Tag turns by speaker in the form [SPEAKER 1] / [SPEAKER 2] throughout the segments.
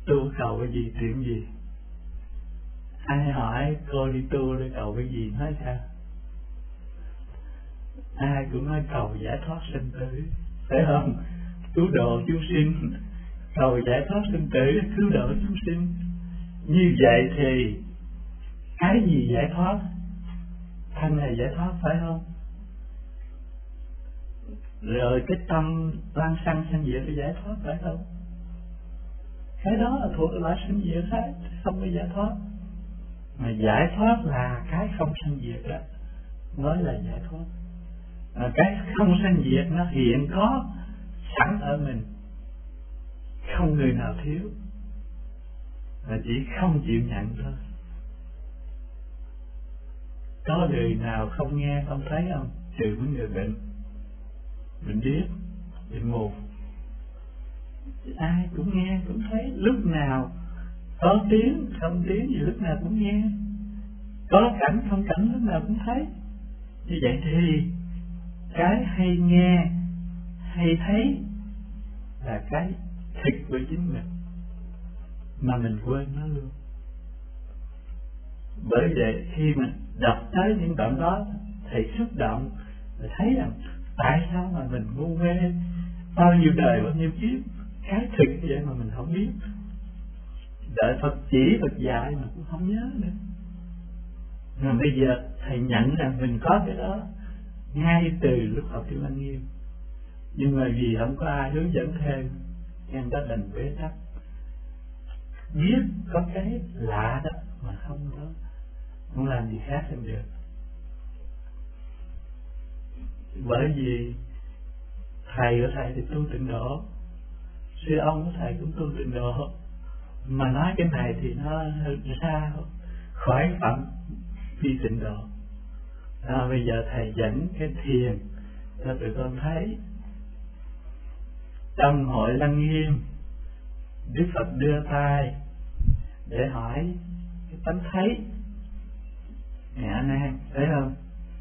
[SPEAKER 1] Tu cầu cái gì, chuyện gì? Ai hỏi cô đi tu để cầu cái gì, nói sao? Ai cũng nói cầu giải thoát sinh tử, phải không? Cứu độ chúng sinh, cầu giải thoát sinh tử, cứu độ chúng sinh. Như vậy thì cái gì giải thoát? Thân này giải thoát, phải không? Rồi cái tâm lăng xăng sanh diệt để giải thoát, phải không? Cái đó là thuộc loại sanh diệt hết, không có giải thoát. Mà giải thoát là cái không sanh diệt đó, nói là giải thoát. Cái không sanh diệt nó hiện có sẵn ở mình, không người nào thiếu, mà chỉ không chịu nhận thôi. Có người nào không nghe không thấy không? Trừ mấy người bệnh điếc, bệnh mù. Ai cũng nghe cũng thấy, lúc nào có tiếng không tiếng gì lúc nào cũng nghe, có cảnh không cảnh lúc nào cũng thấy. Như vậy thì cái hay nghe hay thấy là cái thực của chính mình, mà mình quên nó luôn. Bởi vậy khi mình đọc tới những đoạn đó thì xúc động, mình thấy rằng tại sao mà mình ngu mê bao nhiêu đời bao nhiêu kiếp, cái thực như vậy mà mình không biết. Đợi Phật chỉ Phật dạy mà cũng không nhớ nữa. Mà bây giờ thầy nhận rằng mình có cái đó ngay từ lúc học Kim Lăng Nghiêm, nhưng mà vì không có ai hướng dẫn thêm nên ta đành bế tắc. Biết có cái lạ đó mà không làm gì khác hơn được. Bởi vì thầy của thầy thì tu tịnh độ, sư ông của thầy cũng tu tịnh độ, mà nói cái này thì nó hơi xa khỏi phạm vi tịnh độ. Bây giờ thầy dẫn cái thiền cho tụi con thấy. Trong hội Lăng Nghiêm, Đức Phật đưa tay để hỏi cái tánh thấy Ngài A Nan, thấy không?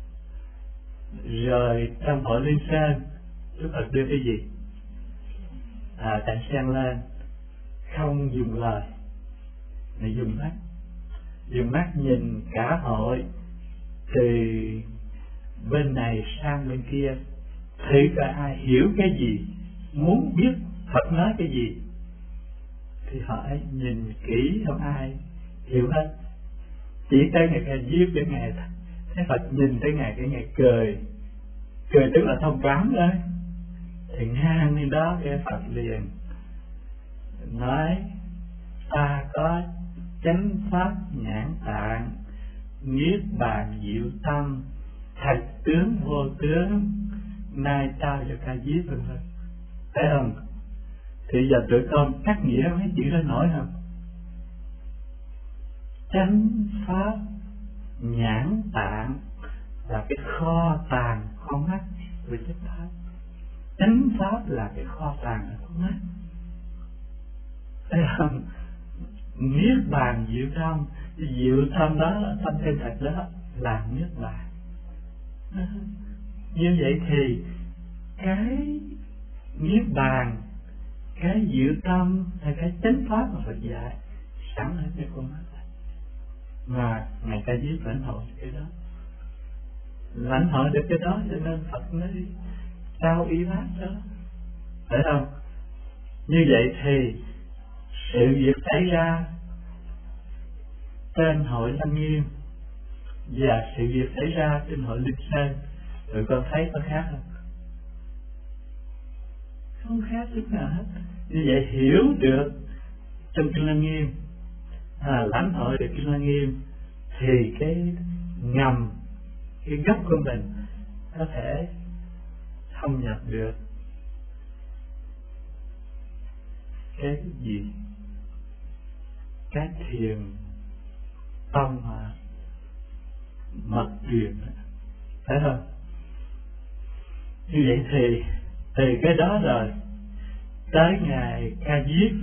[SPEAKER 1] Rồi trong hội Liên Sơn, Đức Phật đưa cái gì? Cạnh sen lên, không dùng lời, mà dùng mắt nhìn cả hội từ bên này sang bên kia, thử cả ai hiểu cái gì, muốn biết Phật nói cái gì thì hỏi, nhìn kỹ không ai hiểu hết. Chỉ tới ngày Ca Diếp để Ngài thấy Phật nhìn tới Ngài, cái Ngài cười tức là thông cảm thôi. Thì ngang lên đó cái Phật liền nói, ta có chánh pháp nhãn tạng, niết bàn diệu tâm, thật tướng vô tướng, nay trao cho Ca Diếp vân vân. Thấy không? Thì giờ tụi con cắt nghĩa mấy chữ đó nổi không? Chánh pháp nhãn tạng là cái kho tàng con mắt của chánh pháp. Chánh pháp là cái kho tàng của con mắt. Thấy không? Niết bàn diệu tâm, diệu tâm đó là tâm chân thật đó là niết bàn. Như vậy thì cái niết bàn, cái diệu tâm hay cái chánh pháp mà Phật dạy sẵn ở cái con mắt này, mà Ngài Ca Diếp lãnh hội cái đó, lãnh hội được cái đó, cho nên Phật mới trao y bát đó, phải không? Như vậy thì sự việc xảy ra trên hội Lăng Nghiêm và sự việc xảy ra trên hội Linh Sơn, tụi con thấy có khác không? Không khác chút nào hết. Như vậy hiểu được trong Kinh Lăng Nghiêm, lãnh hội được Kinh Lăng Nghiêm, thì cái ngầm, cái gốc của mình có thể thâm nhập được cái gì? Cái thiền tông mà mật truyền, thấy không? Như vậy thì từ cái đó rồi tới ngày Ca Diếp,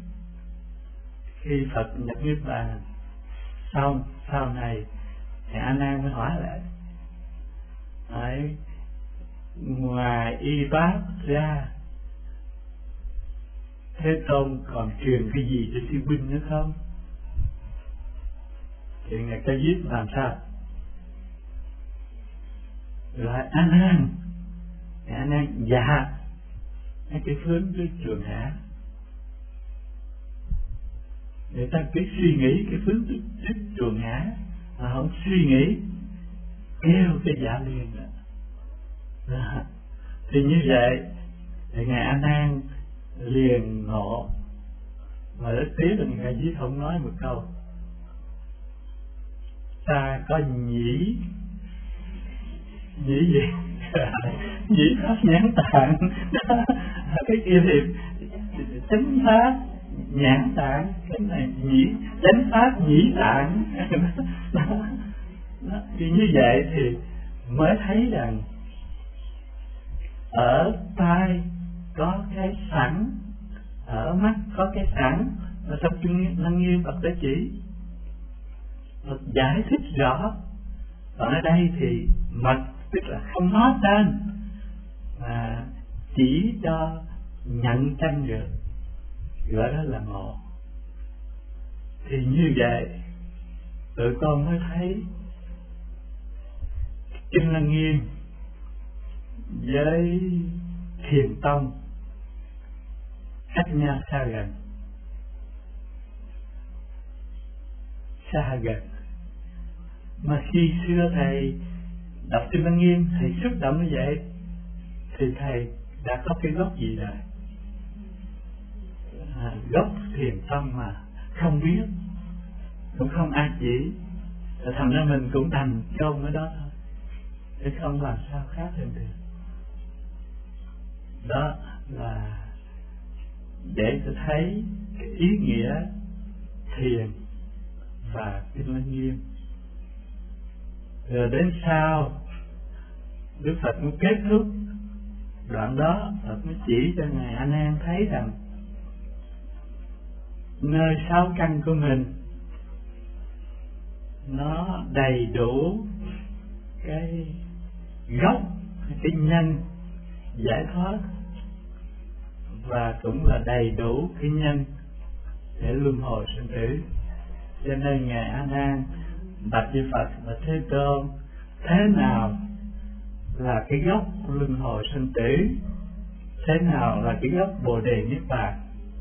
[SPEAKER 1] khi Phật nhập niết bàn xong, sau này Ngài A Nan mới hỏi lại, ngoài y bát ra Thế Tôn còn truyền cái gì cho sư huynh nữa không? Thì Ngài Ca Diếp làm sao? Rồi A Nan, dạ, cái hướng tới Trường Hạ. Người ta cứ suy nghĩ cái hướng tới Trường Hạ mà không suy nghĩ kêu cái dạ liền đó. Thì như vậy thì Ngài A Nan liền ngộ, mà rất tiếc là Ngài Diếp không nói một câu. Ta có nhĩ gì nhĩ pháp nhãn tạng cái kia thì chánh pháp nhãn tạng, cái này nhĩ chánh pháp nhĩ tạng. Thì như vậy thì mới thấy rằng ở tai có cái sẵn, ở mắt có cái sẵn, và trong kinh Lăng Nghiêm Phật đã chỉ Phật giải thích rõ. Còn ở đây thì mật tức là không nói tên mà chỉ cho nhận chân được, gọi đó là ngộ. Thì như vậy tụi con mới thấy kinh Lăng Nghiêm với Thiền Tông cách nhau xa gần, xa gần. Mà khi xưa thầy đọc kinh Lăng Nghiêm, thầy xúc động như vậy thì thầy đã có cái gốc gì rồi? Gốc Thiền Tông mà không biết, cũng không ai chỉ, thành ra mình cũng đành chôn ở đó thôi, chứ không làm sao khác hơn được. Đó là để tôi thấy cái ý nghĩa thiền và kinh Lăng Nghiêm. Rồi đến sau Đức Phật cũng kết thúc đoạn đó, Phật mới chỉ cho Ngài A Nan thấy rằng nơi sáu căn của mình nó đầy đủ cái gốc, cái nhân giải thoát, và cũng là đầy đủ cái nhân để luân hồi sinh tử. Cho nên Ngài A Nan bạch với Phật và Thế Tôn, thế nào là cái gốc luân hồi sinh tử, thế nào là cái gốc Bồ Đề Niết Bàn?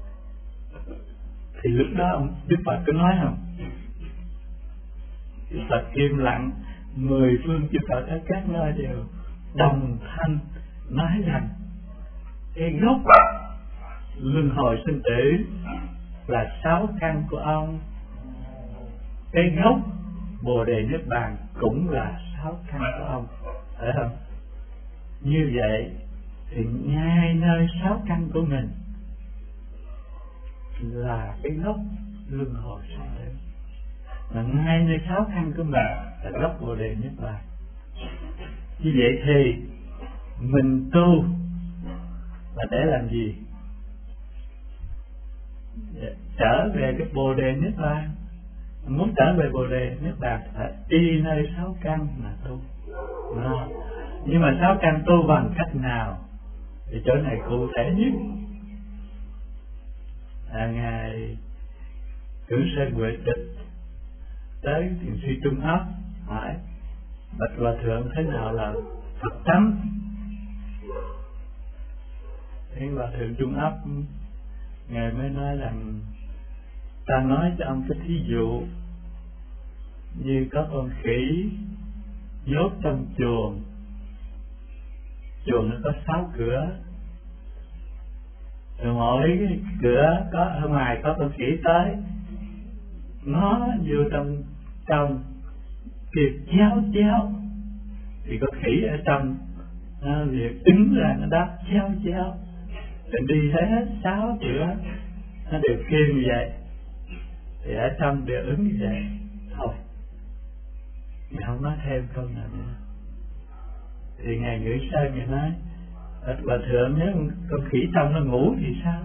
[SPEAKER 1] Thì lúc đó Đức Phật có nói không? Đức Phật im lặng, 10 phương chư Phật ở các nơi đều đồng thanh nói rằng cái gốc luân hồi sinh tử là 6 căn của ông, cái gốc Bồ Đề Niết Bàn cũng là 6 căn của ông, phải không? Như vậy thì ngay nơi 6 căn của mình là cái gốc luân hồi sinh tử, mà ngay nơi 6 căn của mình là gốc Bồ Đề Niết Bàn. Như vậy thì mình tu là để làm gì? Để trở về cái Bồ Đề Niết Bàn. Muốn trở về Bồ Đề Niết Bàn phải đi nơi 6 căn mà tu. Đó. Nhưng mà 6 căn tu bằng cách nào? Thì chỗ này cụ thể nhất là Ngài Cửu Sơn Huệ Tịch tới Thiền sư Trung Ấp hỏi: bạch Hòa Thượng, thế nào là Phật tánh? Thì Hòa Thượng Trung Ấp Ngài mới nói rằng ta nói cho ông cái thí dụ như có con khỉ nhốt trong chuồng. Chuồng nó có 6 cửa, rồi mỗi cái cửa có ở ngoài có con khỉ tới, nó vô trong kịp chéo thì con khỉ ở trong nó việc đứng ra nó đáp chéo rồi đi hết 6 cửa nó đều kêu như vậy, thì ở trong đều ứng như vậy thôi. Ngài không nói thêm câu nào nữa. Thì Ngài Ngữ Sơn Ngài nói: bạch Hòa Thượng, nếu con khỉ trong nó ngủ thì sao?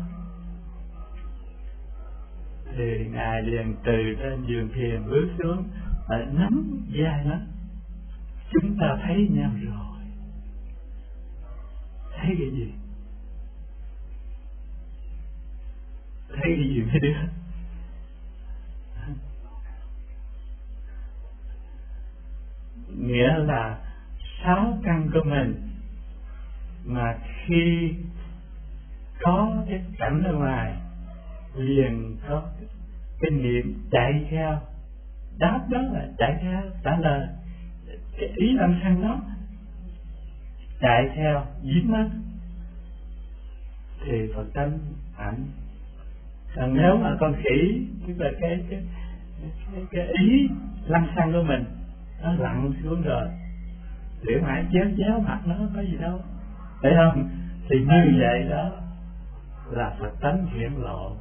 [SPEAKER 1] Thì Ngài liền từ trên giường thiền bước xuống và nắm vai nó: chúng ta thấy nhau rồi. Thấy cái gì? cái gì mấy đứa? Nghĩa là 6 căn của mình mà khi có cái cảnh ở ngoài liền có cái niệm chạy theo, đáp đó là chạy theo, trả lời cái ý âm thanh đó, chạy theo dính mắt thì Phật tánh ảnh. Còn nếu mà con khỉ, tức là cái ý lăng xăng của mình nó lặn xuống rồi, tiểu mãi chéo mặt nó có gì đâu, phải không? Thì như vậy đó là Phật tánh hiển lộ.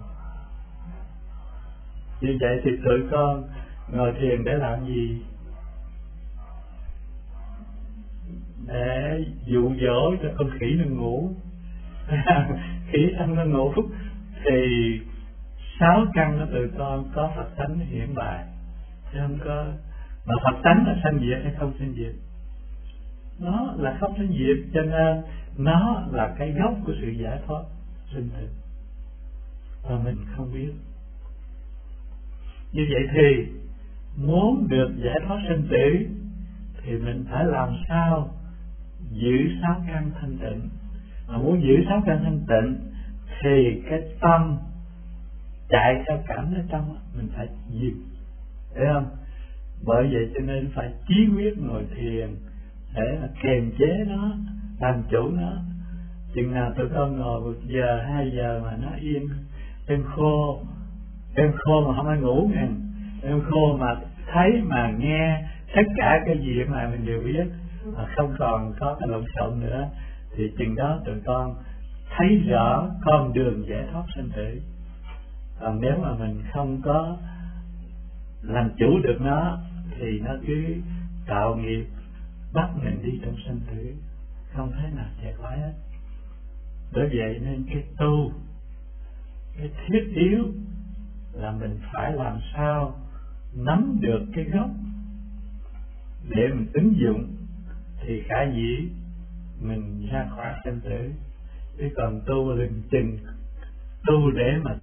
[SPEAKER 1] Như vậy thì tụi con ngồi thiền để làm gì? Để dụ dỗ cho con khỉ nó ngủ. Khỉ ăn nó ngủ thì 6 căn của tụi con có Phật tánh hiển bày, chứ không có. Mà Phật tánh là sanh diệt hay không sanh diệt? Nó là không sanh diệt, cho nên nó là cái gốc của sự giải thoát sinh tử, và mình không biết. Như vậy thì muốn được giải thoát sinh tử thì mình phải làm sao giữ 6 căn thanh tịnh. Mà muốn giữ 6 căn thanh tịnh thì cái tâm chạy theo cảnh ở trong mình phải dừng, thấy không? Bởi vậy cho nên phải chí quyết ngồi thiền để mà kiềm chế nó, làm chủ nó. Chừng nào tụi con ngồi 1 giờ 2 giờ mà nó yên, em khô mà không ai ngủ nè, em khô mà thấy mà nghe tất cả cái gì mà mình đều biết, mà không còn có cái lộn xộn nữa, thì chừng đó tụi con thấy rõ con đường giải thoát sinh tử. Còn nếu mà mình không có làm chủ được nó thì nó cứ tạo nghiệp bắt mình đi trong sinh tử, không thể nào chạy khỏi hết. Bởi vậy nên cái tu, cái thiết yếu là mình phải làm sao nắm được cái gốc để mình ứng dụng, thì khả dĩ mình ra khỏi sinh tử. Chứ còn tu lừng chừng, tu để mà